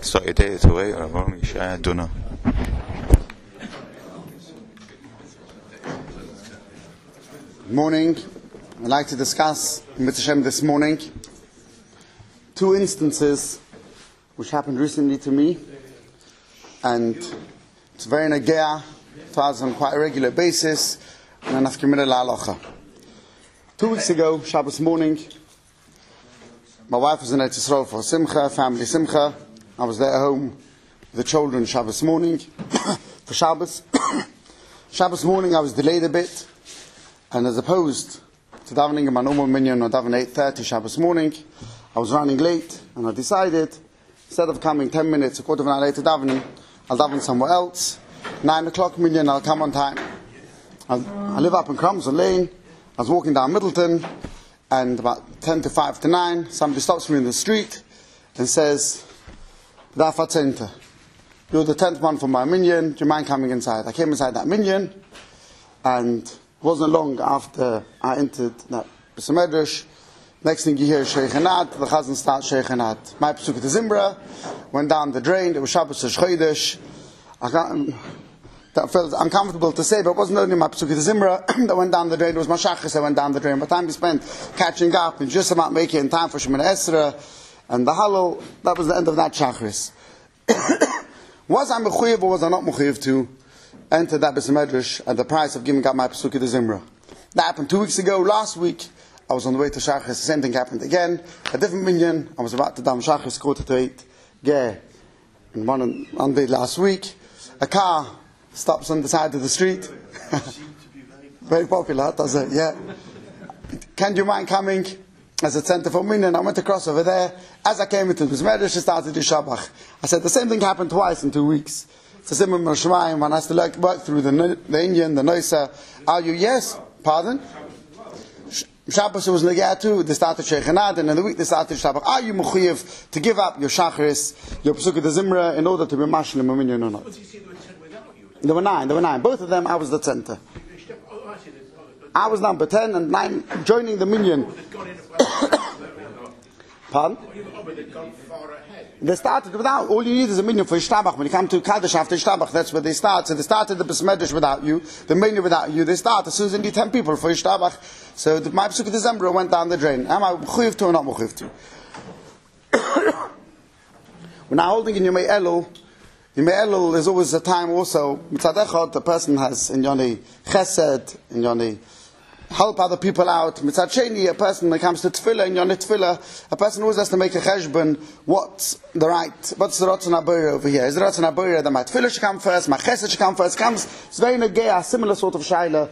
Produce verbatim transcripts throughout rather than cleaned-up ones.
Morning. I'd like to discuss Mitzvah Shem this morning two instances which happened recently to me, and it's very negea to us on quite a regular basis, and an afkimina la'alocha. Two weeks ago, Shabbos morning, my wife was in Eretz Yisrael for Simcha, family Simcha. I was there at home with the children Shabbos morning for Shabbos. Shabbos morning I was delayed a bit, and as opposed to davening in my normal minyan or davening eight thirty Shabbos morning, I was running late, and I decided, instead of coming ten minutes, a quarter of an hour later davening, I'll daven somewhere else. nine o'clock minyan, I'll come on time. I'll, I live up in Cromson Lane. I was walking down Middleton, and about ten to five to nine, somebody stops me in the street and says, Daf Center, you're the tenth one from my minyan, do you mind coming inside? I came inside that minyan, and it wasn't long after I entered that Beis Medrash. Next thing you hear is Sheikhanat, the Chazan starts Sheikhanat. My Pesukah Zimra went down the drain, it was Shabbos Chodesh. I can't, that felt uncomfortable to say, but it wasn't only my Pesukah Zimra that went down the drain, it was my Shachris that went down the drain. By the time we spent catching up and just about making in time for Shemoneh Esrei and the Hallel, that was the end of that Shachris. Was I mechuyev or was I not mechuyev to enter that Beis Medrash at the price of giving up my Pesukah Zimra? That happened two weeks ago. Last week, I was on the way to Shachris, the same thing happened again. A different minyan, I was about to daven Shachris, quarter to eight, Geh. And one, one day last week, a car stops on the side of the street. Very popular, does it? Yeah. Can you mind coming as a center for minyan? I went across over there. As I came into the Beis Medrash, I started to Shabbat. I said the same thing happened twice in two weeks. It's a similar Meshmayim, one has to like work through the, the Indian, the Noisa. Are you? Yes. Pardon? Shabbos was Negea too. They started Sheikhanad, and in the week they started Shabbat. Are you mechuyev to give up your Shachris, your Pesukah Zimra, in order to be mashal in a minyan or not? There were nine. There were nine. Both of them, I was the center. I was number ten, and nine joining the minyan. Pardon? They started without. All you need is a minyan for Ishtabach. When you come to Kaddish after Ishtabach, that's where they start. So they started the Beis Medrash without you, the minyan without you. They start as soon as they need ten people for Ishtabach. So the, my Pesukah Zimra went down the drain. Am I mechuyev to or not mechuyev to? We're now holding in Yomei Elul. Yomei Elul is always a time also. Mitzad echad, the person has in Yoni Chesed, in Yoni help other people out. Mitzad Sheni, a person that comes to Tefillah, in Yoni Tefillah, a person always has to make a cheshbon. What's the right, what's the Ratzon HaBoreh over here? Is the Ratzon HaBoreh that my Tefillah should come first, my Chesed should come first? Comes, it's very negea, similar sort of shaila.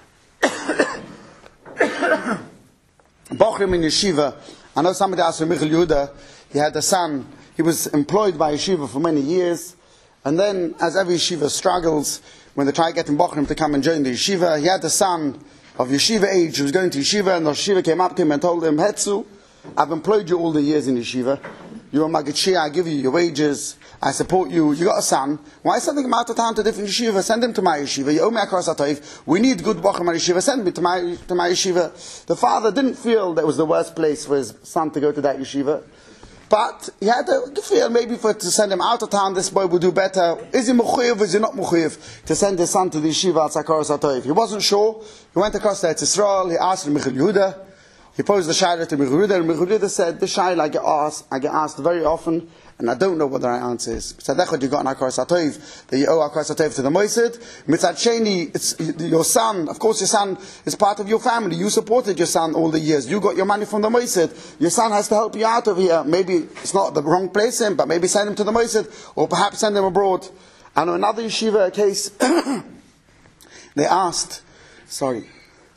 Bochrim in Yeshiva. I know somebody asked for Michal Yehuda. He had a son. He was employed by Yeshiva for many years. And then, as every Yeshiva struggles, when they try to get him Bochrim to come and join the Yeshiva, he had a son of Yeshiva age who was going to Yeshiva, and the Yeshiva came up to him and told him, Hetzu, I've employed you all the years in Yeshiva. You're a Magachia, I give you your wages, I support you, you got a son. Why sending him out of town to different Yeshiva? Send him to my Yeshiva. You owe me a Kros HaTov. We need good Bochrim at Yeshiva. Send me to my, to my Yeshiva. The father didn't feel that was the worst place for his son to go to that Yeshiva. But he had to feel maybe for to send him out of town, this boy would do better. Is he mechuyev, is he not mechuyev to send his son to the yeshiva at Kros HaTov? He wasn't sure. He went across to Eretz Yisrael. He asked Michal Yehuda. He posed the shayla to Michal Yehuda, and Michal Yehuda said, "This shayla I get asked, I get asked very often, and I don't know what the right answer is. Mitzad echad, you got an Kros HaTov that you owe Kros HaTov to the Moisid. Mitzad Sheni, it's your son. Of course, your son is part of your family. You supported your son all the years. You got your money from the Moisid. Your son has to help you out of here. Maybe it's not the wrong place in, but maybe send him to the Moisid, or perhaps send him abroad." I know another yeshiva case. They asked, sorry,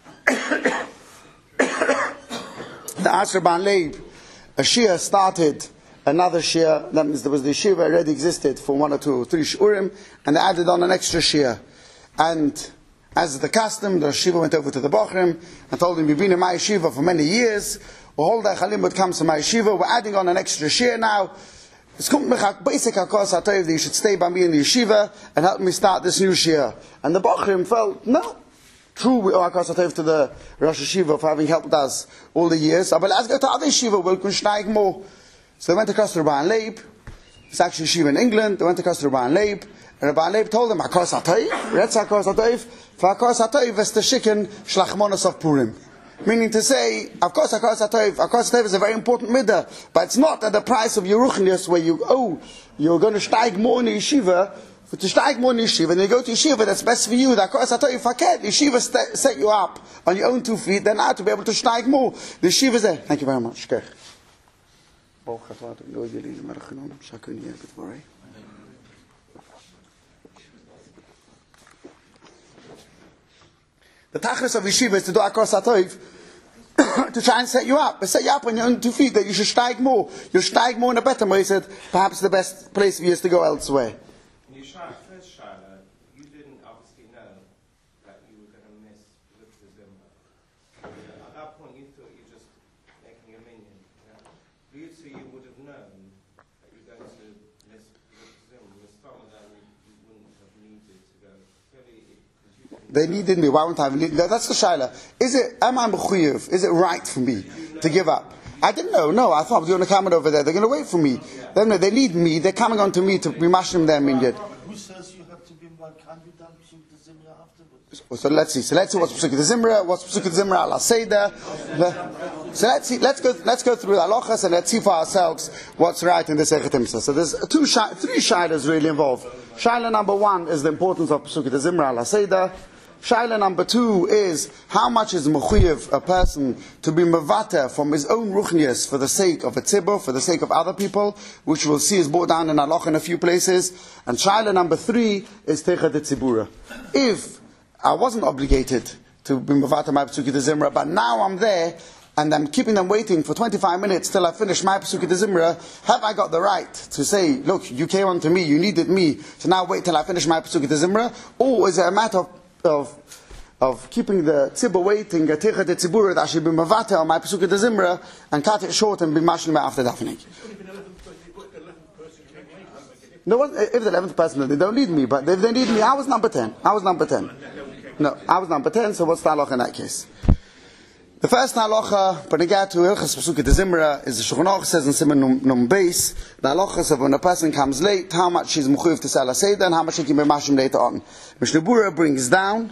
the asked Rabban Leib, a Shia started another Shia. That means there was the Yeshiva already existed for one or two or three Shurim, and they added on an extra Shia. And as the custom, the Yeshiva went over to the Bochrim and told him, "You've been in my Yeshiva for many years. All the Chalim would come to my Yeshiva. We're adding on an extra Shia now. It's basic Kros HaTov that you should stay by me in the Yeshiva and help me start this new Shia." And the Bochrim felt, no, true, we owe Kros HaTov to the Rosh Yeshiva for having helped us all the years. But let's go to other Yeshiva, we'll kunshnaig more. So they went across to Rabban Leib, It's actually yeshiva in England. They went to Koster Rabban Leib, and Rabban Leib told them, Hakos HaToiv, Retz Hakos HaToiv, for Hakos HaToiv is the shikin shlachmonos of Purim. Meaning to say, of course, Hakos HaToiv, Hakos HaToiv is a very important midah, but it's not at the price of your ruchnius, where you, oh, you're going to steig more in the yeshiva, to steig more in the yeshiva, and you go to yeshiva, that's best for you. The Hakos HaToiv, faket, yeshiva st- set you up on your own two feet, then now to be able to steig more. The yeshiva is there. Thank you very much. The tachlis of yeshiva is to do Hakos HaToiv to try and set you up. Set you up on your own two feet, that you should steig more. You steig more in a better way. He said, perhaps the best place for you is to go elsewhere. In your shayla, first shayla, you didn't obviously know that you were going to miss the Zimra. At that point, you thought you were just making a minion. You, so you would have known that you were going to miss the Zimra. With some of them, you wouldn't have needed to go. Clearly, they needed me. Why wouldn't I have needed? That's the shayla. Is it, am I mechuyev? Is it right for me to give up? I didn't know. No, I thought I was going to come over there. They're going to wait for me. They, no, they need me. They're coming on to me to be mashing their minyan. Who says you have to be one? Can't you done Pesukah the Zimra afterwards? So let's see. So let's see what's Pesukah the Zimra. What's Pesukah the Zimra al Seder. So let's see. Let's go. Let's go through the halachas and let's see for ourselves what's right in this Echet Mitzvah. So there's two, shi- three shaylas really involved. Shayla number one is the importance of Pesukah the Zimra al Seder. Shaila number two is how much is mechuyev a person to be mevater from his own ruchnius for the sake of a tzibur, for the sake of other people, which we'll see is brought down in halach in a few places. And shaila number three is teichat tzibura. If I wasn't obligated to be mevater my pesukah de zimra, but now I'm there and I'm keeping them waiting for twenty-five minutes till I finish my pesukah de zimra, have I got the right to say, look, you came on to me, you needed me, so now wait till I finish my pesukah de zimra? Or is it a matter of Of, of keeping the tzibur waiting, a teichat tzibura that I should be mavate on my pesukah de zimra and cut it short and be mashlim after davening? No, if the eleventh person, they don't need me, but if they need me, I was number ten. I was number ten. No, I was number ten, so what's the halacha in that case? The first halacha, Panigat to Hilchas Pesukah de Zimra, is the Shulchan Aruch says in Siman Num, Num Beis, the halachas of when a person comes late, how much he's mechuyev to say la seder, and how much he can be mashim later on. Mishnah Berurah brings down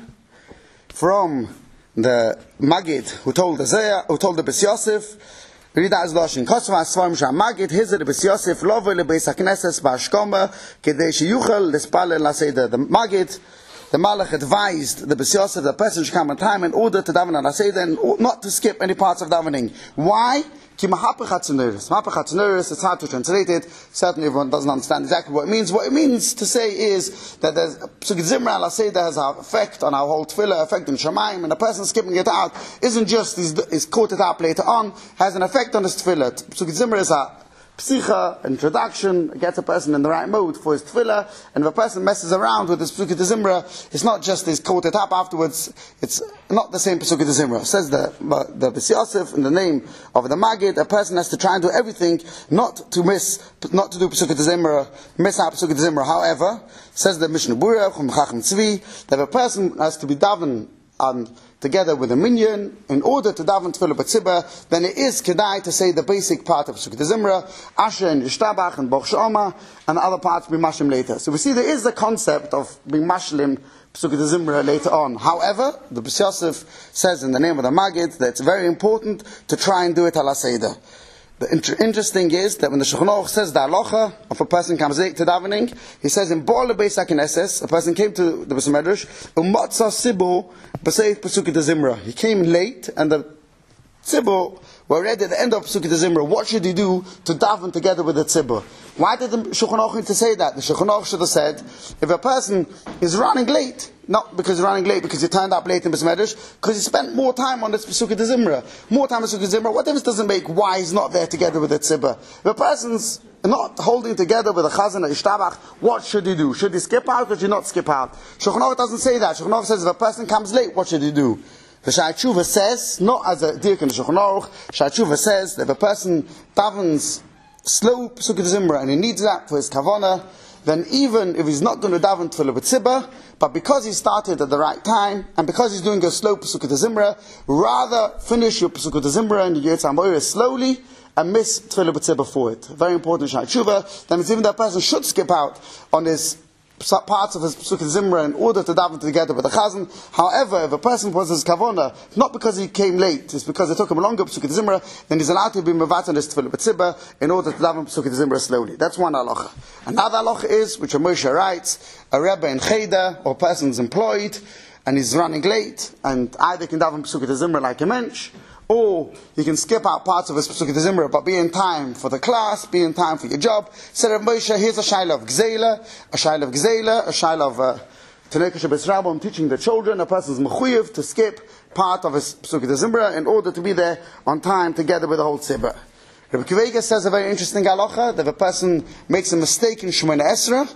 from the Magid who told the Zayah, who told the Bes Yosef, read that as Lashon. Kosva Asvarim Shah Magid, Hizr the Bes Yosef, Lovo le Beis HaKnesses Ba'ashkoma, Kedei Sheyuchel L'Spalel La Seder. The Magid, the Malach advised the Bes Yosef, the person should come on time in order to daven on La Seder and not to skip any parts of davening. Why? Ki mahapach hatzaneris. Mahapach hatzaneris, it's hard to translate it. Certainly everyone doesn't understand exactly what it means. What it means to say is that there's Pesukah Zimra al Seder has an effect on our whole tefillah, effect on Shamayim, and the person skipping it out isn't just is, is caught it up later on, has an effect on his tefillah. Pesukah Zimra is a psicha, introduction, gets a person in the right mode for his tefillah, and if a person messes around with his Pesukah de Zimra, it's not just he's caught it up afterwards, it's not the same Pesukah de Zimra. Says the, the Bes Yosef, in the name of the Magid, a person has to try and do everything not to miss, not to do Pesukah de Zimra, miss out Pesukah de Zimra. However, says the Mishnah Berurah, Chum Chacham Tzvi, that a person has to be daven and together with a minyan, in order to daven tefillah b'tzibah, then it is kedai to say the basic part of Pesukah de Zimra, Asher and Yishtabach and Boch Sh'oma, and the other parts be mashlim later. So we see there is the concept of being mashlim Pesukah de Zimra later on. However, the Bes Yosef says in the name of the Magid that it's very important to try and do it ala seder. The inter- interesting is that when the Shulchan Aruch says the halacha of a person comes late to davening, he says in Ba'al Beis HaKnesses, a person came to the Beis Medrash, u'matzah sibu b'seif Pesukah de Zimra. He came late, and the tzibur were read at the end of Pesukah de Zimra. What should he do to daven together with the tzibur? Why did the Shulchan Aruch need to say that? The Shulchan Aruch should have said, if a person is running late, not because he's running late because he turned up late in Beis Medrash, because he spent more time on this Pesukah de Zimra. More time on Pesukah de Zimra, what difference does it make why he's not there together with the tzibur? If a person's not holding together with the chazan or ishtabach, what should he do? Should he skip out or should he not skip out? Shulchan Aruch doesn't say that. Shulchan Aruch says if a person comes late, what should he do? The Shai Tshuva says, not as a dirk in the Shulchan Aruch, Shai Tshuva says that if a person davens slow Pesukah de Zimra and he needs that for his kavanah, then even if he's not going to daven Tefillah B'tzibah, but because he started at the right time, and because he's doing a slow Pesukei Zimra, rather finish your Pesukei Zimra and your Yetz HaMoira slowly, and miss Tefillah B'tzibah for it. Very important Shai Tshuva. That means even that person should skip out on his parts of his Pesukei Zimra in order to daven together with the Chazan. However, if a person was his Kavona, not because he came late, it's because it took him longer Pesukei Zimra, then he's allowed to be Mevat on his Tefillah B'tzibah in order to daven Pesukei Zimra slowly. That's one halacha. Another halacha is, which Moshe writes, a Rebbe in Cheder, or a person's employed, and he's running late, and either can daven Pesukei Zimra like a mensch, or you can skip out parts of his Pesukei Zimra, but be in time for the class, be in time for your job. Said Rav Moshe, here's a shaila of Gzeila, a shaila of Gzeila, a shaila of uh, Tanei Shabbos Rabbim, teaching the children. A person's mechuyev to skip part of his Pesukei Zimra in order to be there on time together with the whole tzibur. Rabbi Kivega says a very interesting halacha, that if a person makes a mistake in Shemoneh Esrei,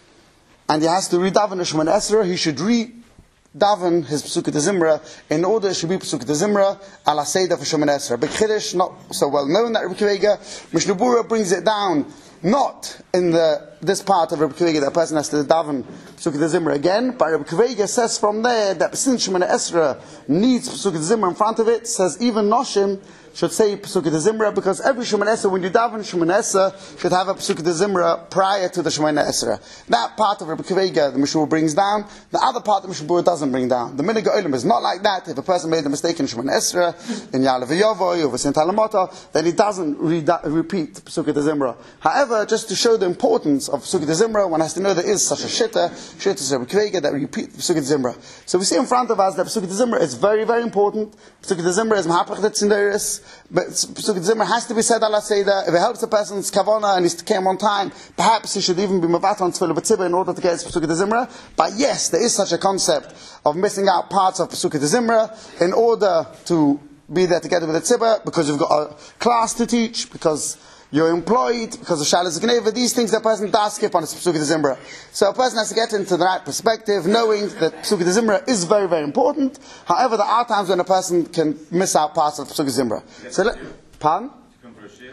and he has to redaven in Shemoneh Esrei, he should re daven his Pesukei Zimra in order it should be Pesukei Zimra ala Seder for Shemoneh Esrei. Big Chiddush, not so well known that Rabbi Kivega. Mishnah Berurah brings it down, not in the this part of Rabbi Kivega that a person has to daven Pesukei Zimra again, but Rabbi Kivega says from there that since Shemoneh Esrei needs Pesukei Zimra in front of it, says even Noshim should say Pesukei Zimra, because every Shemoneh Esrei, when you daven Shemoneh Esrei, should have a Pesukei Zimra prior to the Shemoneh Esrei. That part of Rabbi Kivega the Mishnah brings down. The other part the Mishnah Berurah doesn't bring down. The Minhag Olam is not like that. If a person made a mistake in Shemoneh Esrei, in Ya'aleh V'Yavoy, or V'Sint Halamota, then he doesn't re- repeat Pesukei Zimra. However, just to show the importance of Pesukei Zimra, one has to know there is such a shitta, shitta Rabbi Kivega, that repeat Pesukei Zimra. So we see in front of us that Pesukei Zimra is very, very important. Pesukei Zimra is Mahapach Tetzinderis. But Pesukei Zimra has to be said ala Seder. If it helps a person's kavana and he came on time, perhaps he should even be mevat on Tefillah B'tzibah in order to get his Pesukei Zimra. But yes, there is such a concept of missing out parts of Pesukei Zimra in order to be there together with the tzibah, because you've got a class to teach, because you're employed, because of Shalas Gneva, these things that a person does skip on his Pesukei Zimra. So a person has to get into the right perspective, knowing that Pesukei Zimra is very, very important. However, there are times when a person can miss out parts of Pesukei Zimra. So, let, pardon? To come for a shir?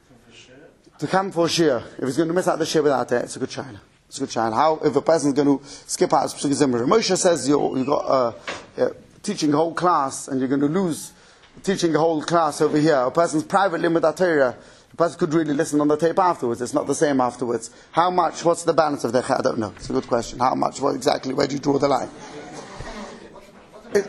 To come for a shir. If he's going to miss out the shir without it, it's a good shayla. It's a good shayla. How, if a person is going to skip out his Pesukei Zimra? Moshe says you're, you've got uh, uh, teaching a whole class, and you're going to lose teaching a whole class over here. A person's private limud Torah, the person could really listen on the tape afterwards. It's not the same afterwards. How much? What's the balance of the? I don't know. It's a good question. How much? What exactly? Where do you draw the line? It,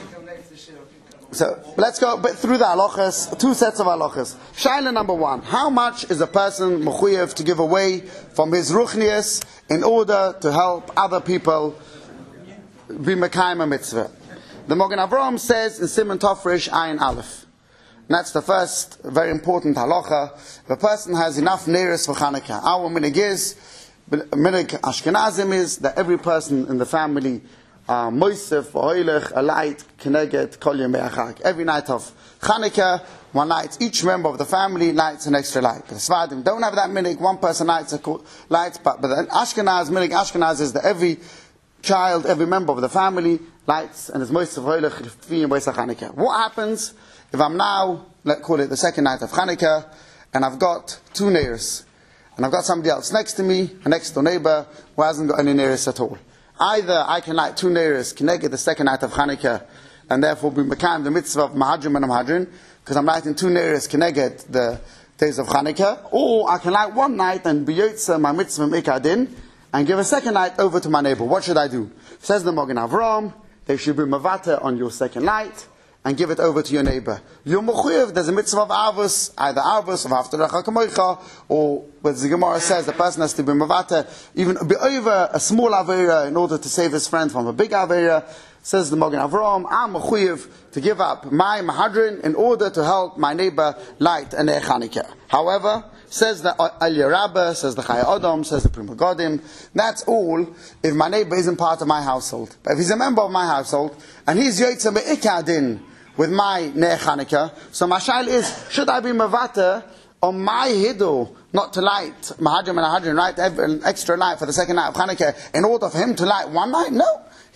so let's go a bit through the halachas. Two sets of halachas. Shaila number one: how much is a person mechuyev to give away from his ruchnius in order to help other people be mekayim a mitzvah? The Mogen Avraham says in Simon Tofresh Ayin Aleph. And that's the first very important halacha. If a person has enough neiros for Chanukah, our minig is, minig Ashkenazim is, that every person in the family, uh, moisef, oilech, a light, keneged, kol yom be'achag. Every night of Chanukah, one light, each member of the family lights an extra light. The Sfadim don't have that minig, one person lights a light, but, but the Ashkenaz, minig Ashkenaz is that every child, every member of the family lights and is moisef, oilech, fiyim, be'esach Chanukah. What happens if I'm now, let's call it the second night of Chanukah, and I've got two neiros, and I've got somebody else next to me, a next door neighbor, who hasn't got any neiros at all. Either I can light two neiros, connect the second night of Chanukah, and therefore be mekayim the mitzvah of mahadrim and mahadrim, because I'm lighting two neiros, connect the days of Chanukah, or I can light one night and be yotza my mitzvah mikadin, and give a second night over to my neighbor. What should I do? Says the Mogen Avraham, they should be mavata on your second light, and give it over to your neighbor. Your mechuyev, there's a mitzvah of avos, either avos of after recha kamoicha, or what the Gemara says, the person has to be mavata, even be over a small avera in order to save his friend from a big avera. Says the Mogen Avraham, I'm mechuyev to give up my mahadrin in order to help my neighbor light an Chanukah. However, says the Aliyah Rabbah, says the Chaya Adam, says the Prima Godim, that's all if my neighbor isn't part of my household. But if he's a member of my household, and he's yotza be'ikadin with my Ner Chanukah, so my shail is, should I be mavata on my hidu, not to light mahadrim and ahadrim, right, an extra light for the second night of Chanukah, in order for him to light one night? No.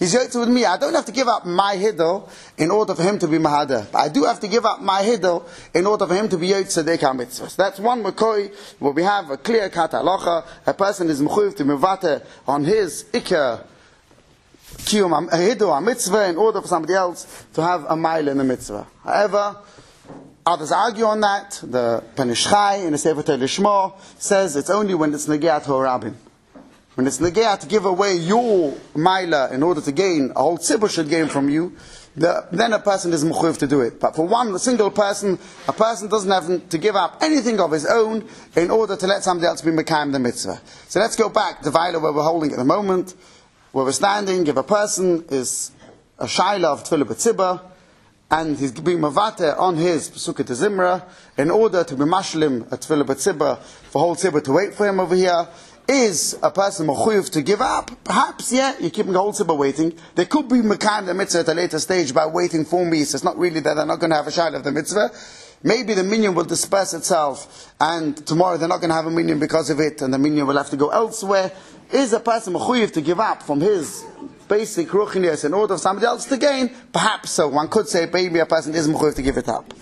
He's yotze with me. I don't have to give up my hiddle in order for him to be mahader. But I do have to give up my hiddle in order for him to be yotze deka mitzvah. So that's one makoi where we have a clear kat halacha. A person is mechuyev to mivate on his ikar kiyum hiddle a mitzvah in order for somebody else to have a mile in the mitzvah. However, others argue on that. The Pen Ish Chai in the Sefer Torah Lishma says it's only when it's negeat horabim. When it's negeah to give away your maila in order to gain, a whole tzibur should gain from you, the, then a person is mechuyev to do it. But for one single person, a person doesn't have to give up anything of his own in order to let somebody else be mekayim the mitzvah. So let's go back to Vaila where we're holding at the moment, where we're standing. If a person is a shaila of tefillah b'tzibur, and he's being mavate on his Pesukei Zimra in order to be mashlim a tefillah b'tzibur, for whole tzibur to wait for him over here, is a person mechuyev to give up? Perhaps, yeah, you're keeping the whole tzibur waiting. They could be mekayim the mitzvah at a later stage by waiting for me, so it's not really that they're not going to have a shaila of the mitzvah. Maybe the minyan will disperse itself, and tomorrow they're not going to have a minyan because of it, and the minyan will have to go elsewhere. Is a person mechuyev to give up from his basic ruchnius in order for somebody else to gain? Perhaps so. One could say maybe a person is mechuyev to give it up.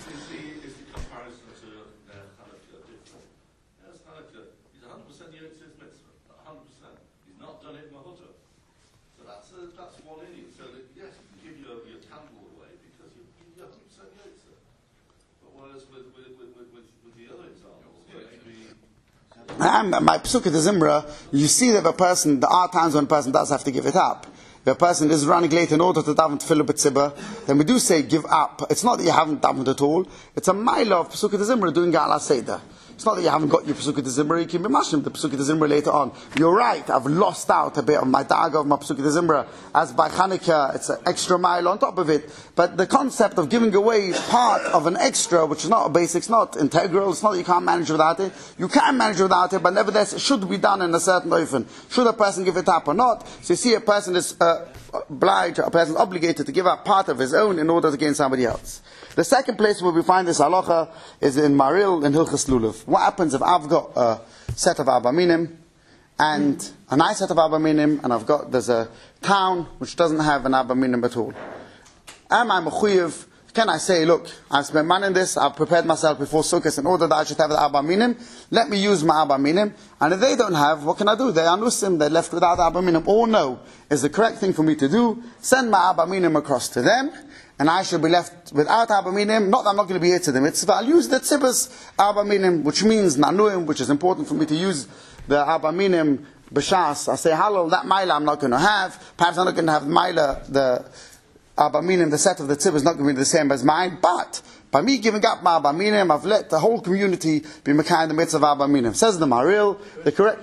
And my Pesukei Zimra, you see that if a person, there are times when a person does have to give it up. If a person is running late in order to daven tefillah b'tzibur, then we do say give up. It's not that you haven't davened at all. It's a mile of Pesukei Zimra doing Ga'alas Seder. It's not that you haven't got your Pesukei Zimra, you can be mashlim the Pesukei Zimra later on. You're right, I've lost out a bit of my daga of my Pesukei Zimra. As by Chanukah, it's an extra mile on top of it. But the concept of giving away part of an extra, which is not a basic, it's not integral, it's not that you can't manage without it. You can manage without it, but nevertheless, it should be done in a certain oifen. Should a person give it up or not? So you see a person is uh, obliged, a person is obligated to give up part of his own in order to gain somebody else. The second place where we find this halacha is in Maril in Hilchas Lulav. What happens if I've got a set of Arba Minim and a nice set of Arba Minim, and I've got, there's a town which doesn't have an Arba Minim at all? Am I mechuyev? Can I say, look, I've spent money in this, I've prepared myself before Sukkot in order that I should have the Arba Minim, let me use my Arba Minim, and if they don't have, what can I do? They are nusim, they're left without the Arba Minim. Or no, is the correct thing for me to do, send my Arba Minim across to them, and I should be left without Arba Minim. Not that I'm not going to be here to the mitzvah, I'll use the tzibber's Arba Minim, which means Nanuim, which is important for me to use the Arba Minim b'shas. I say, halal, that Maila I'm not going to have, perhaps I'm not going to have Maila, the Arba Minim, the set of the tzibber is not going to be the same as mine, but by me giving up my Arba Minim, I've let the whole community be mekayim the mitzvah of Arba Minim. Says the Maril, the correct...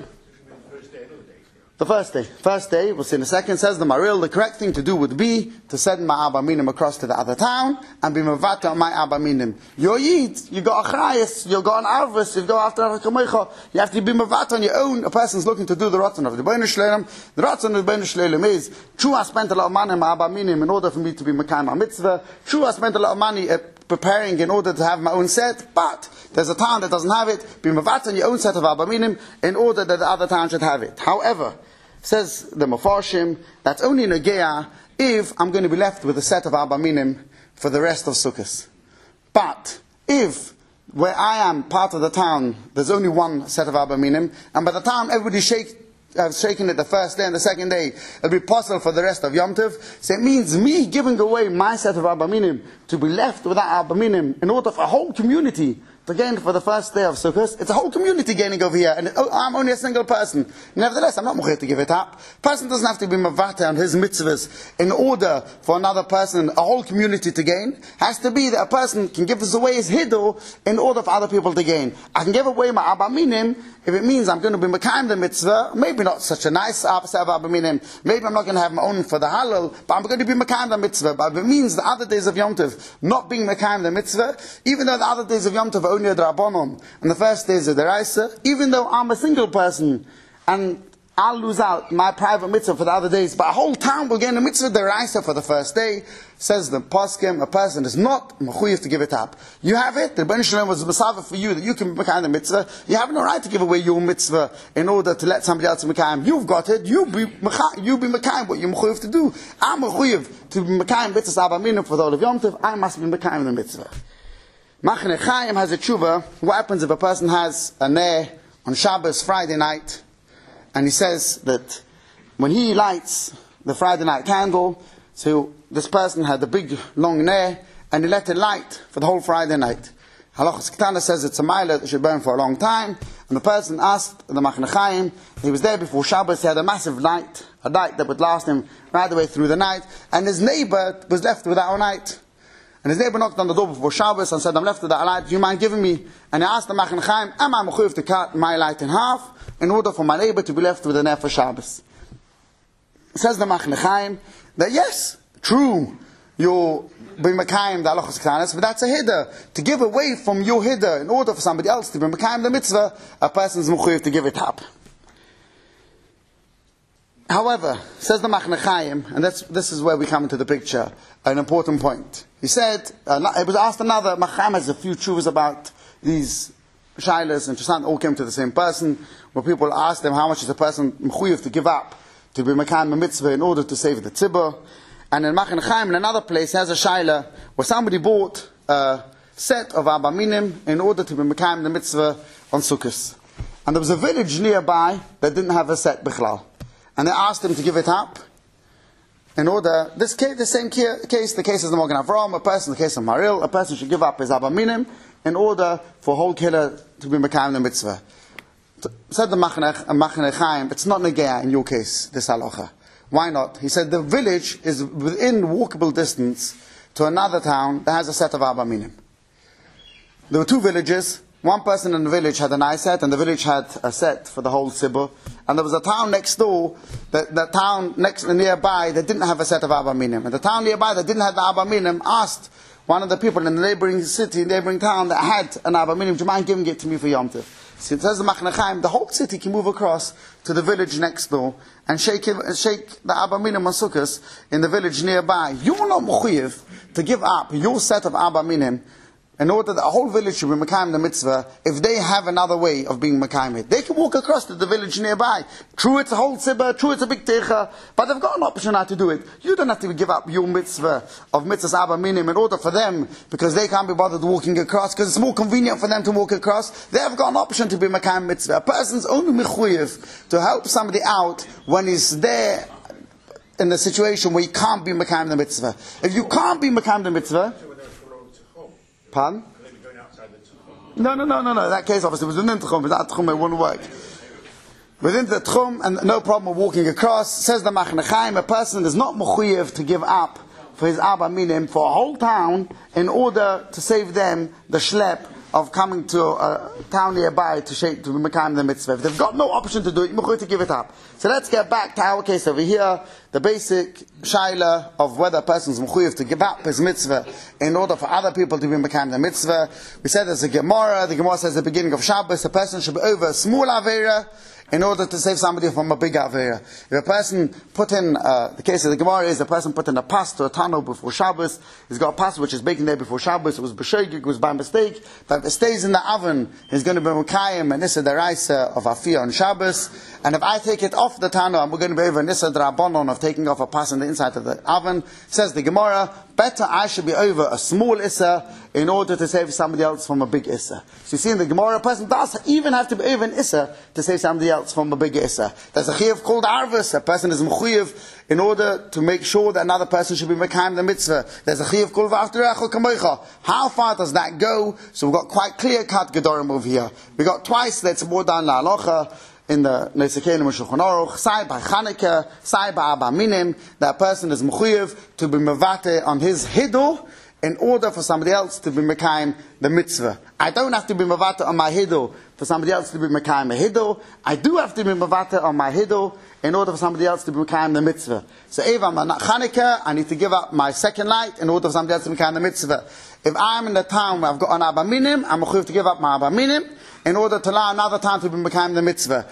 The first day. First day, we'll see in a second, says the Maril, the correct thing to do would be to send my Arba Minim across to the other town and be mevata on my Arba Minim. You're Yid, you got a Chayas, you got an Arvis, you go after a Kamecha, you have to be mevata on your own. A person's looking to do the Ratzon of the Rebbeinu Shleilim. The Ratzon of the Rebbeinu Shleilim is, true, I spent a lot of money on my Arba Minim in order for me to be Mekayim my mitzvah. True, I spent a lot of money uh, preparing in order to have my own set, but there's a town that doesn't have it. Be mevata on your own set of Arba Minim in order that the other town should have it. However, says the Mefarshim, that's only in a Geah if I'm going to be left with a set of Arba Minim for the rest of Sukkot. But if where I am part of the town, there's only one set of Arba Minim, and by the time everybody shake, uh, shaking it the first day and the second day, it'll be possible for the rest of Yom Tov. So it means me giving away my set of Arba Minim to be left without Arba Minim in order for a whole community to gain for the first day of Sukkot. It's a whole community gaining over here, and oh, I'm only a single person. Nevertheless, I'm not mocheh to give it up. Person doesn't have to be mavate on his mitzvahs in order for another person, a whole community to gain. Has to be that a person can give this away his hiddle in order for other people to gain. I can give away my Arba Minim if it means I'm going to be mekayim the mitzvah. Maybe not such a nice Arba Minim. Maybe I'm not going to have my own for the halal, but I'm going to be mekayim the mitzvah. But if it means the other days of Yom Tov not being mekayim the mitzvah, even though the other days of Yom Tov only a drabonon, and the first day is a deraisa, even though I'm a single person, and I'll lose out my private mitzvah for the other days, but a whole town will gain a mitzvah deraisa for the first day. Says the poskim, a person is not mechuyev to give it up. You have it, the Rebbeinu Shalom was masava for you that you can make the mitzvah. You have no right to give away your mitzvah in order to let somebody else mekayim. You've got it, you be mekayim, you be mekayim what you're mechuyev to do. I'm mechuyev to be mekayim mitzvah Abba Minim for the whole of Yom Tov. I must be mekayim the mitzvah. Machane Chaim has a tshuva. What happens if a person has a ner on Shabbos, Friday night, and he says that when he lights the Friday night candle, so this person had a big long ner, and he let it light for the whole Friday night. Halachas Ketana says it's a mile that should burn for a long time, and the person asked the Machane Chaim, he was there before Shabbos, he had a massive light, a light that would last him right the way through the night, and his neighbor was left without a light. And his neighbor knocked on the door before Shabbos and said, I'm left without a light, do you mind giving me? And he asked the Machane Chaim, am I mechuyev to cut my light in half in order for my neighbor to be left with a ner for Shabbos? Says the Machane Chaim that yes, true, you'll be mekayim the halachos ketanas, but that's a hiddur. To give away from your hiddur in order for somebody else to be mekayim the mitzvah, a person's mechuyev to give it up. However, says the Machane Chaim, and that's, this is where we come into the picture, an important point. He said, uh, it was asked another, Machane Chaim has a few chuvas about these shilas, and Shashan all came to the same person, where people asked them how much is a person mechuyev to give up to be mekayim a mitzvah in order to save the tzibur. And in Machane Chaim, in another place, has a shaila where somebody bought a set of Abba Minim in order to be mekayim the mitzvah on Sukkot. And there was a village nearby that didn't have a set bichlal. And they asked him to give it up in order, this case, the same case, the case of the Mogen Avram, a person, the case of Maril, a person should give up his Abba Minim in order for whole killer to be mekayim the mitzvah. Said the Machane Chaim, it's not negea in your case, this halacha. Why not? He said the village is within walkable distance to another town that has a set of Abba Minim. There were two villages. One person in the village had an eye set, and the village had a set for the whole Sibur. And there was a town next door, that the town next nearby that didn't have a set of Abba Minim. And the town nearby that didn't have the Abba Minim asked one of the people in the neighboring city, neighboring town that had an Abba Minim, do you mind giving it to me for Yom Tov? So it says the Machane Chaim, the whole city can move across to the village next door and shake, him, shake the Abba Minim on Sukkos in the village nearby. You're not mechuyev to give up your set of Abba Minim in order that the whole village should be mekayim the mitzvah. If they have another way of being mekayim it, they can walk across to the village nearby. True, it's a whole tzibah, true, it's a big teicha, but they've got an option how to do it. You don't have to give up your mitzvah of mitzvahs Abba Minim in order for them, because they can't be bothered walking across, because it's more convenient for them to walk across. They have got an option to be mekayim mitzvah. A person's only mechuyev to help somebody out when he's there in the situation where he can't be mekayim the mitzvah. If you can't be mekayim the mitzvah, pardon? No, no, no, no, no. In that case, obviously, it was within the tchum. Without tchum, it wouldn't work. Within the tchum, and no problem with walking across, says the Machane Chaim, a person is not mechuyev to give up for his Abba Minim for a whole town in order to save them the schlep of coming to a town nearby to shape to mekayim the mitzvah. If they've got no option to do it, you're mechuyev to give it up. So let's get back to our case over here, the basic shaila of whether a person is mechuyev to give up his mitzvah in order for other people to be mekayim the mitzvah. We said there's a Gemara. The Gemara says at the beginning of Shabbos, a person should be over a small avera in order to save somebody from a big avera. If a person put in, uh, the case of the Gemara is a person put in a pas to a tunnel before Shabbos, he's got a pas which is baking there before Shabbos, it was b'shogeg, it was by mistake, but if it stays in the oven, he's going to be mekayim and nissa deraisa of afiyah on Shabbos, and if I take it off the tunnel, and we're going to be over nissa drabonon of taking off a pas in the inside of the oven, says the Gemara, better I should be over a small issa in order to save somebody else from a big issa. So you see in the Gemara, a person does even have to be over an issa to save somebody else from a big issa. There's a chiyuv called arvus. A person is mechuyev in order to make sure that another person should be mekayim the mitzvah. There's a chiyuv called v'afterecha kamoicha. How far does that go? So we've got quite clear cut gedorim over here. We got twice that's more down la halacha in the Nesekelim and Shulchan Aruch, sai by Chanukah, sai by Abba Minim, that person is mechuyev to be mevate on his hiddur in order for somebody else to be mekayim the mitzvah. I don't have to be mevate on my hiddur for somebody else to be mekayim a hiddur. I do have to be mevate on my hiddur in order for somebody else to be mekayim the mitzvah. So if I'm a Chanukah, I need to give up my second light in order for somebody else to be mekayim the mitzvah. If I'm in the town where I've got an Abba Minim, I'm mechuyev to give up my Abba Minim in order to allow another town to be mekayim the mitzvah.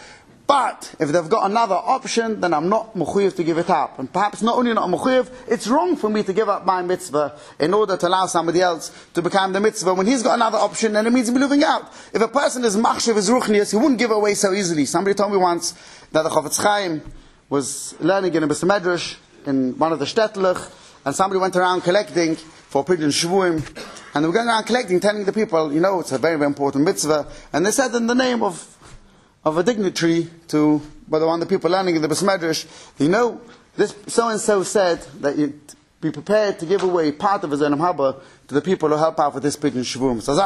But if they've got another option, then I'm not mechuyev to give it up. And perhaps not only not mechuyev, it's wrong for me to give up my mitzvah in order to allow somebody else to become the mitzvah when he's got another option, then it means he'll be moving out. If a person is machshav, is ruchnius, he wouldn't give away so easily. Somebody told me once that the Chofetz Chaim was learning in a Beis Medrash in one of the shtetlich, and somebody went around collecting for Pidyon Shvuim, and they were going around collecting, telling the people, you know, it's a very, very important mitzvah, and they said in the name of of a dignitary to, by the one the people learning in the Beis Medrash, you know, this so-and-so said that you'd be prepared to give away part of his Olam Haba to the people who help out with this Pidyon Shvuim. So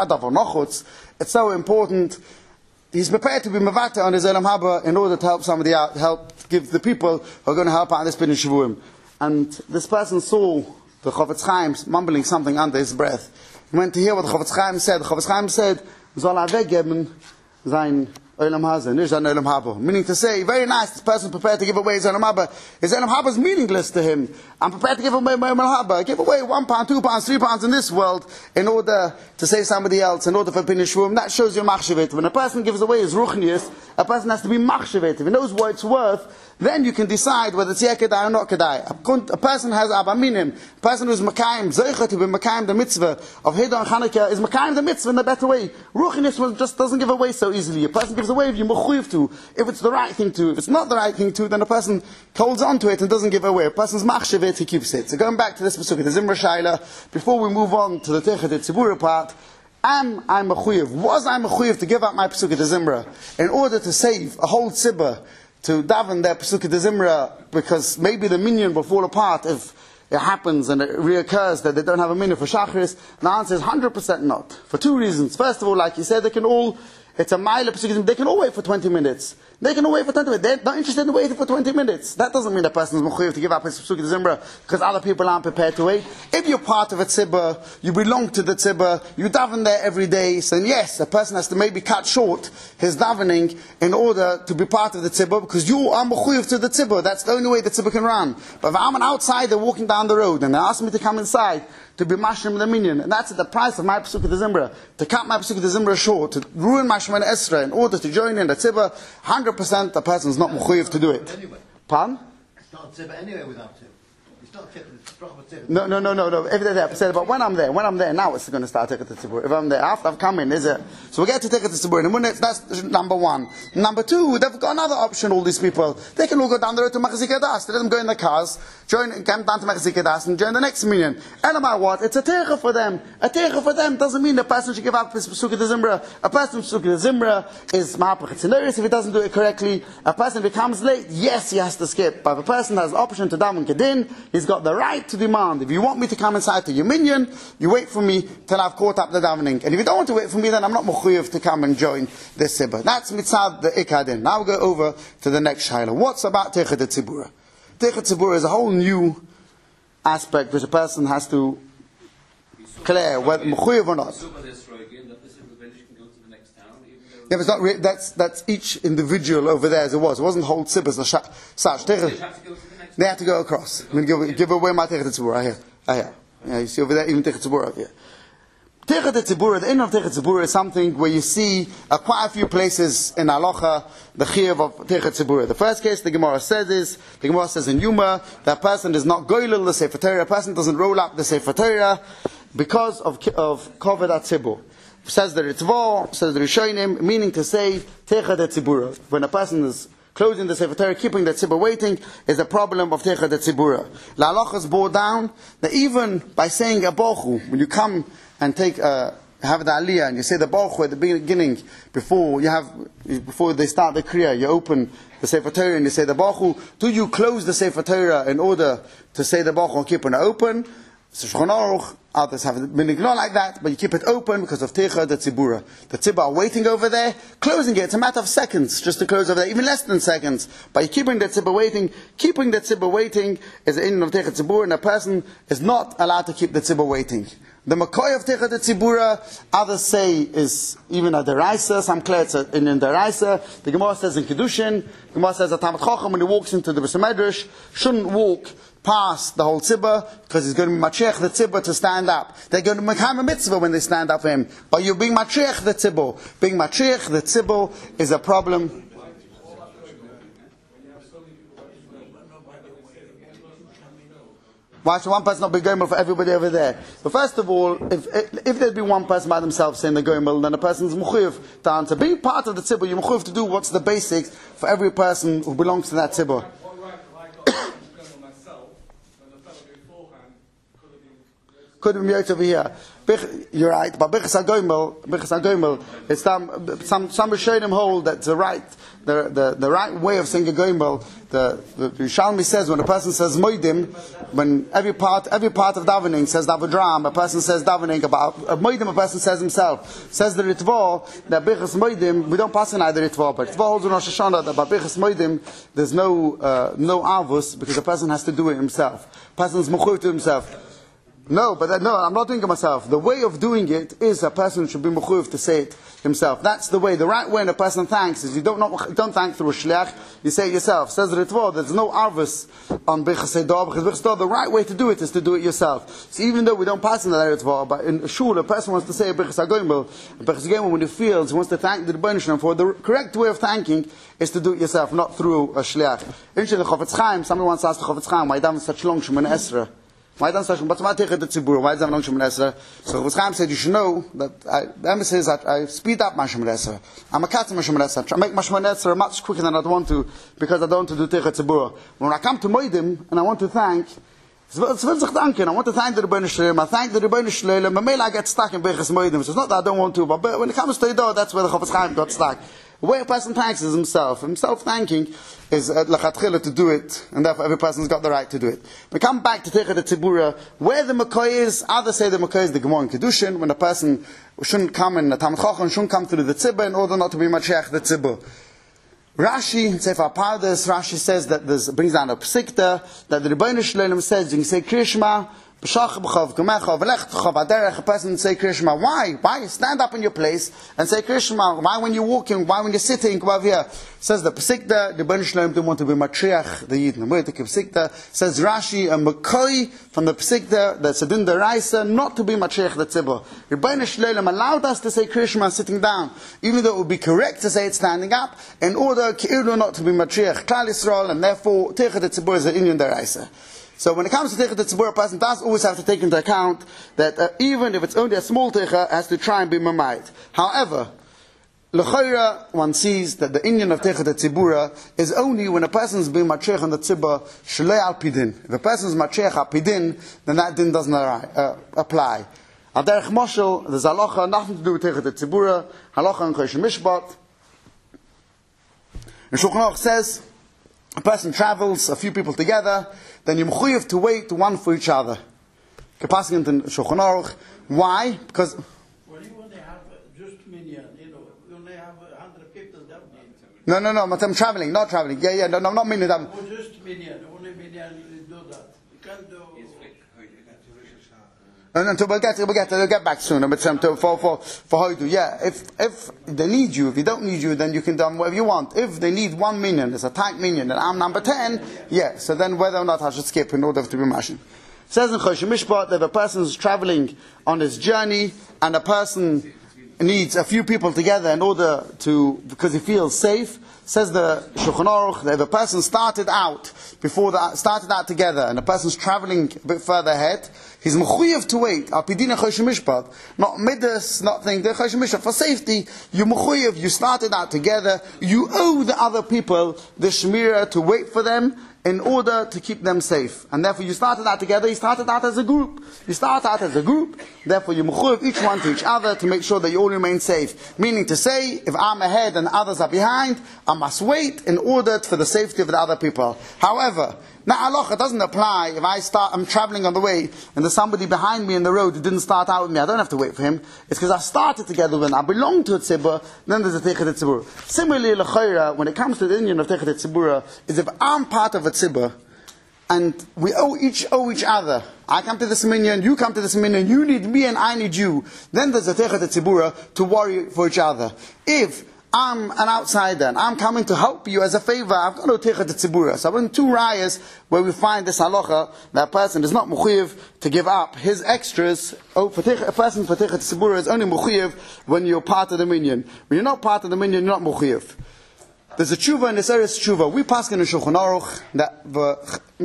it's so important. He's prepared to be mavata on his Olam Haba in order to help somebody out, help give the people who are going to help out on this Pidyon Shvuim. And this person saw the Chofetz Chaim mumbling something under his breath. He went to hear what the Chofetz Chaim said. The Chofetz Chaim said, "Soll er weggeben sein Olam Haza, nicht sein Olam Haba." Meaning to say, very nice, this person prepared to give away his Olam Haba. His Olam Haba is meaningless to him. I'm prepared to give away my Olam Haba. Give away one pound, two pounds, three pounds in this world in order to save somebody else, in order for Pidyon Shvuim. That shows you machshavit. When a person gives away his ruchnius, a person has to be machshavit. If he knows what it's worth, then you can decide whether it's kedai or not kedai. A person has abaminim. A person who is makayim, zeicha to be makayim the mitzvah of Heda and Chanukah is makayim the mitzvah in a better way. Ruchnius just doesn't give away so easily. A person gives away if you mechuyev to, if it's the right thing to. If it's not the right thing to, then a person holds on to it and doesn't give away. A person's machshavit, he keeps it. So going back to this pasuk, the Zimra Shaila, before we move on to the Techet Tzibura part, am I mechuyev? Was I mechuyev to give up my pasuk the Zimra in order to save a whole tzibur, to daven their pasuk de Zimra, because maybe the minyan will fall apart if it happens and it reoccurs that they don't have a minyan for Shachris? The answer is one hundred percent not. For two reasons. First of all, like you said, they can all, it's a mile of pasuk, they can all wait for twenty minutes. They can all wait for twenty minutes. They're not interested in waiting for twenty minutes. That doesn't mean a person is mechuyev to give up his pasuk de Zimra because other people aren't prepared to wait. If you're part of a tzibur, you belong to the tzibur, you daven there every day, so yes, a person has to maybe cut short his davening in order to be part of the tzibur, because you are mechuyev to the tzibur. That's the only way the tzibur can run. But if I'm an outsider walking down the road and they ask me to come inside to be mashrim the minyan, and that's at the price of my pasuk de Zimra, to cut my pasuk de Zimra short, to ruin my Shemona Esrei in order to join in the tzibur, one hundred percent the person is not mechuyev to do it. Anyway. Pardon? It's not a tzibah anyway without tzibah. It's not a tzibah, it's a proper tzibah. No, no, no, no, no. If they're there, said, but when I'm there, when I'm there, now it's going to start Techet Tzibur. If I'm there, after I've come in, is it? So we get to Techet Tzibur in a minute. That's number one. Number two, they've got another option. All these people, they can all go down the road to Machzik Das. They let them go in their cars, join, come down to Machzik Das, and join the next minyan. And no matter what, it's a teicha for them. A teicha for them doesn't mean the person should give up his Pesukah de Zimra. A person's Pesukah de Zimra is Mahapach Tzinoris if he doesn't do it correctly. A person becomes late, yes, he has to skip. But if a person has the option to daven kedin, he's got the right to demand, if you want me to come inside to your minyan, you wait for me till I've caught up the davening. And if you don't want to wait for me, then I'm not mechuyev to come and join this tzibur. That's mitzad the ikadin. Now we'll go over to the next shayla. What's about Techet Tzibura? Techet Tzibura is a whole new aspect which a person has to clear whether mechuyev or not. Yeah, but it's not re- that's that's each individual over there as it was. It wasn't whole tzibur such. They have to go across. I'm going to give, give away my Techet Tzibura. I hear. I hear. Yeah, you see over there, even Techet Tzibura over here. Techet Tzibura, the end of Techet Tzibura is something where you see uh, quite a few places in Halacha, the chiyuv of Techet Tzibura. The first case the Gemara says is, the Gemara says in Yuma, that person is not goylel the Sefer Torah, a person doesn't roll up the Sefer Torah because of, of Koved HaTzibur. Says the Ritzvah, says the Rishonim, meaning to say, Techet Tzibura. When a person is closing the Sefer Torah, keeping the tzibur waiting, is a problem of Techet Tzibura. La halacha is brought down that even by saying a bochu, when you come and take uh, have the aliyah and you say the bochu at the beginning, before you have before they start the kriya, you open the Sefer Torah and you say the bochu. Do you close the Sefer Torah in order to say the bochu and keep it open? So Shulchan Aruch, others have been ignored like that, but you keep it open because of Techet Tzibura. The tzibur are waiting over there, closing it. It's a matter of seconds just to close over there, even less than seconds. By keeping the tzibur waiting, keeping the tzibur waiting is the end of Techet Tzibura, and a person is not allowed to keep the tzibur waiting. The Makoy of Techet Tzibura, others say, is even a deraisa. Some clear it's in a deraisa. The Gemara says in Kedushin, the Gemara says that Talmid Chacham, when he walks into the Beis Medrash, shouldn't walk past the whole tzibur, because he's going to be matriach the tzibur to stand up. They're going to make a mitzvah when they stand up for him. But you're being matriach the tzibur. Being matriach the tzibur is a problem. Why should one person not be goimel for everybody over there? But first of all, if if there'd be one person by themselves saying the goimel, then the person's mechuyev to answer. Being part of the tzibur, you're mechuyev to do what's the basics for every person who belongs to that tzibur. Could have been yet over here. You're right, but Bichas HaGoimel, Bichas HaGoimel, it's some some some Rishonim hold that the right the, the the right way of saying a Goimel. The the Yerushalmi says when a person says Moedim, when every part every part of davening says Davidram, a person says davening about a Moedim, a person says himself. Says the Ritva that Bichas Moedim, we don't pass in either Ritva, but Ritva holds in Rosh Hashanah that by Bichas Moedim there's no uh, no avus because the person has to do it himself. Person's mechuyev to himself. No, but that, no, I'm not doing it myself. The way of doing it is a person should be mechuyev to say it himself. That's the way. The right way when a person thanks is you don't not, don't thank through a shliach. You say it yourself. Says Ritva, there's no arvus on Bichas Eidah because Bichas Eidah, the right way to do it is to do it yourself. So even though we don't pass in the Ritva, but in a shul, a person wants to say a Bichas HaGoimel, a Bichas HaGoimel when he feels, he wants to thank the Rebbeinu Shalom for the correct way of thanking is to do it yourself, not through a shliach. In the Chofetz Chaim, someone once asked the Chofetz Chaim, why daven such long Shemoneh Esrei? Why don't such? But why take it to tzibur? Why is that long Shemoneh Esrei? So Chofetz Chaim said you should know that I, the emphasis is that I speed up my Shemoneh Esrei. I'm a cat in my Shemoneh Esrei. I make my Shemoneh Esrei much quicker than I want to because I don't want to do Teichet Tzibur. When I come to Moedim and I want to thank, it's will sich danken. I want to thank the Rebbeinu Shalom. I thank the Rebbeinu Shalom. And maybe I get stuck in Bichas Moedim. So it's not that I don't want to, but when it comes to Eidah, that's where the Chofetz Chaim got stuck. The way a person thanks is himself. Himself thanking is lachatchila to do it, and therefore every person's got the right to do it. We come back to Teichet Tzibura, where the Makoy is. Others say the Makoy is the Gemara in Kedushin, when a person shouldn't come in the Talmud Chacham, shouldn't come through the Tzibur in order not to be Mashiach the Tzibur. Rashi, Sefer Pardes, Rashi says that this brings down a psikta that the Rebbeinu Shalom says you can say Krishma. A person say Krishma. Why? Why? Stand up in your place and say Krishma. Why when you're walking? Why when you're sitting? Come over here. Says the Pesikta, the Rebbeinu Shalom don't want to be Matriach, the Yidden. Where the Pesikta says Rashi, a Makoi from the Pesikta, that's a Din Deraisa, not to be Matriach the Tzibur. Rebbeinu Shalom allowed us to say Krishma sitting down, even though it would be correct to say it standing up, in order Ki'ilu not to be Matriach Klal Yisrael, and therefore Teichet Tzibur is an Inyan Deraisa. So when it comes to Teichet Tzibur, a person does always have to take into account that uh, even if it's only a small Teicha, has to try and be Mamayit. However, L'chayra, one sees that the Inyan of Teichet Tzibura is only when a person is being Matriach on the Tzibur, Shlei al Pidin. If a person is Matriach al Pidin, then that din doesn't uh, apply. Al Derech Moshel, there's halacha, nothing to do with Teichet Tzibura, halacha and Chosh Mishpat. And Shulchan Aruch says, a person travels, a few people together, then you're mechuyev to wait one for each other. Passing into Shulchan Aruch. Why? Because Well, you only have just minyan, you know, you only have a hundred people that need. no, no, no. But I'm traveling, not traveling. Yeah, yeah. No, no, not minyan. I'm, Oh, just minyan, only minyan you do that. You can't do. And until we'll get, we'll get, we'll get back soon. But um, to, for for for how you do, yeah. If if they need you, if they don't need you, then you can do whatever you want. If they need one minion, it's a tight minion, and I'm number ten, yeah. So then whether or not I should skip in order to be mashing. Says in Chosh Mishpat that if a person is traveling on his journey and a person needs a few people together in order to because he feels safe. Says the Shulchan Aruch that if a person started out before that started out together and a person's traveling a bit further ahead, he's mechuyev to wait. Al pidina Chosh Mishpat, not midas, not thing. The Chosh Mishpat for safety. You mechuyev. You started out together. You owe the other people the shmira to wait for them in order to keep them safe. And therefore you started out together, you started out as a group. You start out as a group, therefore you mechuyev each one to each other to make sure that you all remain safe. Meaning to say, if I'm ahead and others are behind, I must wait in order for the safety of the other people. However, now halacha doesn't apply if I start, I'm traveling on the way and there's somebody behind me in the road who didn't start out with me. I don't have to wait for him. It's because I started together with him. I belong to a tzibur, then there's a Teichet Tzibura. Similarly, l'chayra, when it comes to the Inyan of Teichet Tzibura, is if I'm part of a tzibur, and we owe each owe each other. I come to this minyan, you come to this minyan, you need me and I need you. Then there's a Teichet Tzibura to worry for each other. If I'm an outsider and I'm coming to help you as a favor, I've got no Teichet Tzibura. So in two rayas where we find this halacha, that person is not mechuyev to give up his extras. Oh, for teich, a person for Teichet Tzibura is only mechuyev when you're part of the minyan. When you're not part of the minyan, you're not mechuyev. There's a tshuva in this area tshuva. We pass in Shulchan Aruch that the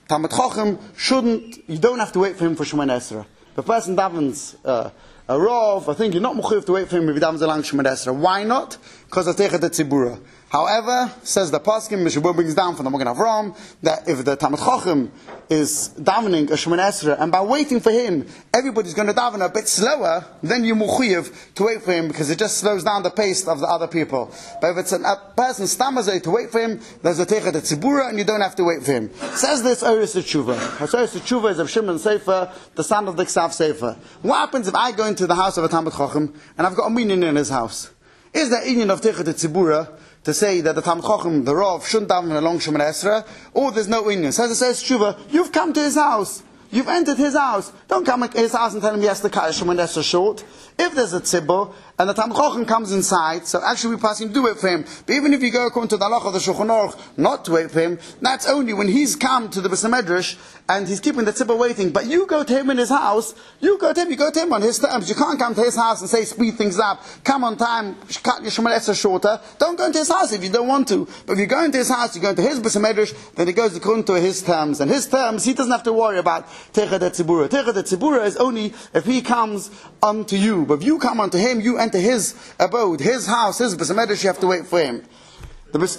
Talmid Chacham shouldn't, you don't have to wait for him for Shemoneh Esrei. If a person davens uh, a Rav, I think you're not mechuyev to wait for him if he davens a long Shemoneh Esrei. Why not? Because of Teichet Tzibura. However, says the Paskim, Mishabur brings down from the Magen Avram, that if the Talmid Chacham is davening a Shemoneh Esrei, and by waiting for him, everybody's going to daven a bit slower, then you're mechuyev to wait for him, because it just slows down the pace of the other people. But if it's an, a person stamazay to wait for him, there's a Teichet Tzibura, and you don't have to wait for him. Says this Oris Tshuva. Oris Tshuva is of Shimon Sefer, the son of the Ksav Sefer. What happens if I go into the house of a Talmid Chacham, and I've got a minion in his house? Is there union of Teichet Tzibura to say that the Talmid Chacham, the Rav, shouldn't daven a long Shemoneh Esrei, or there's no union? Says it says Tshuva, you've come to his house, you've entered his house. Don't come to his house and tell him he has to cut a Shemoneh Esrei short. If there's a tzibur, and the Talmid Chacham comes inside, so actually we're passing to do it for him. But even if you go according to the halacha of the Shulchan Aruch, not to wait for him, that's only when he's come to the Beis Medrash, and he's keeping the tzibur waiting. But you go to him in his house, you go to him, you go to him on his terms. You can't come to his house and say, speed things up, come on time, cut your Shemoneh Esrei shorter. Don't go into his house if you don't want to. But if you go into his house, you go into his Beis Medrash, then he goes according to his terms. And his terms, he doesn't have to worry about Teichet Tzibura. Teichet Tzibura is only if he comes unto you. But if you come unto him, you enter his abode, his house, his Beis Medrash, you have to wait for him. The Beis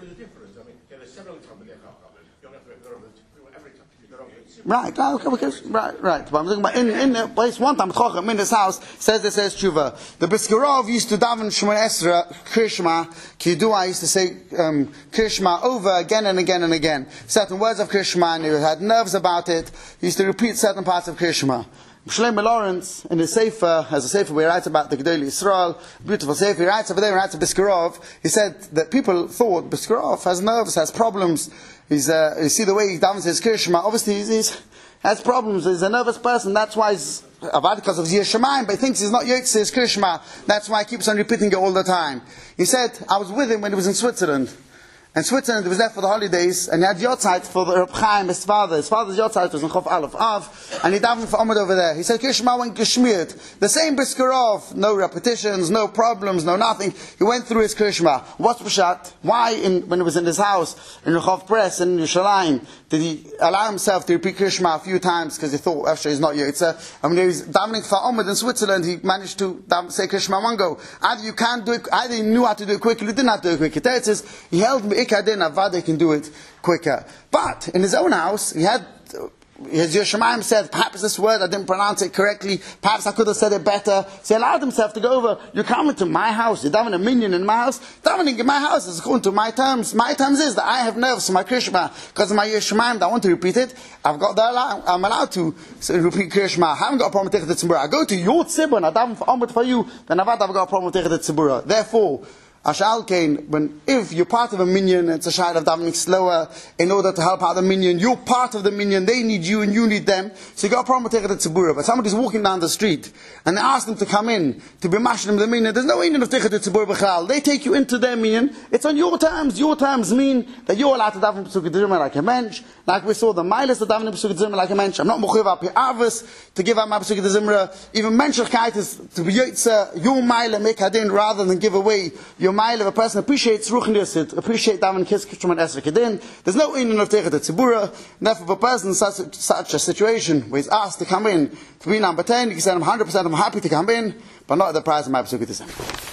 Right, okay, okay, right, right. But I'm talking about in, in the place one time, Chacham in his house says this says Tshuva. The Briskerov used to daven Shemoneh Esrei, Krishma, Kidua used to say um, Krishma over again and again and again. Certain words of Krishma, and he had nerves about it. He used to repeat certain parts of Krishma. Shlomo Lawrence, in his Sefer, has a Sefer where he writes about the Gedolei Yisrael, beautiful Sefer, he writes over there, he writes to Briskerov, he said that people thought Briskerov has nerves, has problems. He's, uh, you see the way he davens his Krishma, obviously he's, he's has problems, he's a nervous person, that's why he's about because of Ziyah Shemayim, but he thinks he's not Yotze his Krishma, that's why he keeps on repeating it all the time. He said, I was with him when he was in Switzerland. In Switzerland, he was there for the holidays, and he had Yotzeit for the Reb Chaim, his father. His father's Yotzeit was in Chof Aleph Av, and he davened for Amud over there. He said, Krishma went Geshmiert. The same Briskerov, no repetitions, no problems, no nothing. He went through his Krishma. What's Pshat? Why, in, when he was in his house, in Rehov Press, in Yerushalayim, did he allow himself to repeat Krishma a few times, because he thought, actually, he's not Yotze. And when he was davening for Amud in Switzerland, he managed to say Krishma one go. Either you can't do it, either he knew how to do it quickly, he did not do it quickly. It says, he held Ikadin Avada, can do it quicker. But in his own house, he had, his Yeshamaim said, perhaps this word I didn't pronounce it correctly, perhaps I could have said it better. So he allowed himself to go over, you're coming to my house, you're davening a minion in my house, davening in my house is according to my terms. My terms is that I have nerves for my Krishma, because of my Yeshamaim, I want to repeat it, I've got the, I'm allowed to repeat Krishma, I haven't got a problem with Teichet Tzibura. I go to your tzibur and I daven for Amud for you, then I've got a problem with Teichet Tzibura. Therefore, Ashal Kain, when if you're part of a minion, it's a shayla of davening slower in order to help out the minion. You're part of the minion, they need you and you need them. So you got a problem with Teichet Tzibura. But somebody's walking down the street and they ask them to come in to be mashlim the minion. There's no minion of Teichet Tzibura b'chal. They take you into their minion. It's on your terms. Your terms mean that you're allowed to daven Pesukei D'Zimra like a mensch. Like we saw the milas of davening Pesukei D'Zimra like a mensch. I'm not mechuyev up your avos to give out my Pesukei D'Zimra. Even menschlichkeit is to be yotze your mile make hadin rather than give away your mile of a person appreciates Ruch Nisid, appreciate davening his Shemoneh Esrei Kedin. There's no union of Teichet Tzibura. Therefore, if a person in such, such a situation where he's asked to come in to be number ten, you can say, I'm one hundred percent I'm happy to come in, but not at the price of my Pesukei D'Zimra.